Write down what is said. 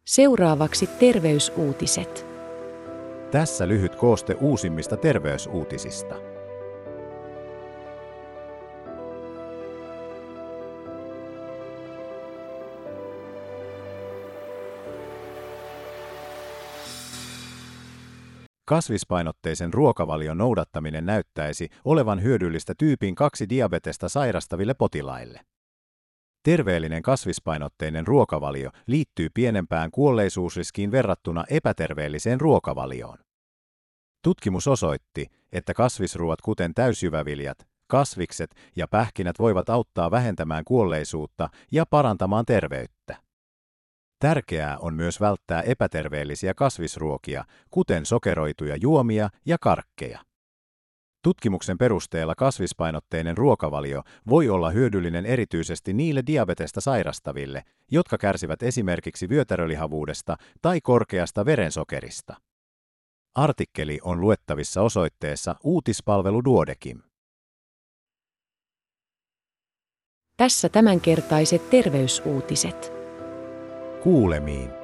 Seuraavaksi terveysuutiset. Tässä lyhyt kooste uusimmista terveysuutisista. Kasvispainotteisen ruokavalion noudattaminen näyttäisi olevan hyödyllistä tyypin 2 diabetesta sairastaville potilaille. Terveellinen kasvispainotteinen ruokavalio liittyy pienempään kuolleisuusriskiin verrattuna epäterveelliseen ruokavalioon. Tutkimus osoitti, että kasvisruoat kuten täysjyväviljat, kasvikset ja pähkinät voivat auttaa vähentämään kuolleisuutta ja parantamaan terveyttä. Tärkeää on myös välttää epäterveellisiä kasvisruokia, kuten sokeroituja juomia ja karkkeja. Tutkimuksen perusteella kasvispainotteinen ruokavalio voi olla hyödyllinen erityisesti niille diabetesta sairastaville, jotka kärsivät esimerkiksi vyötärölihavuudesta tai korkeasta verensokerista. Artikkeli on luettavissa osoitteessa uutispalvelu Duodekim. Tässä tämänkertaiset terveysuutiset. Kuulemiin.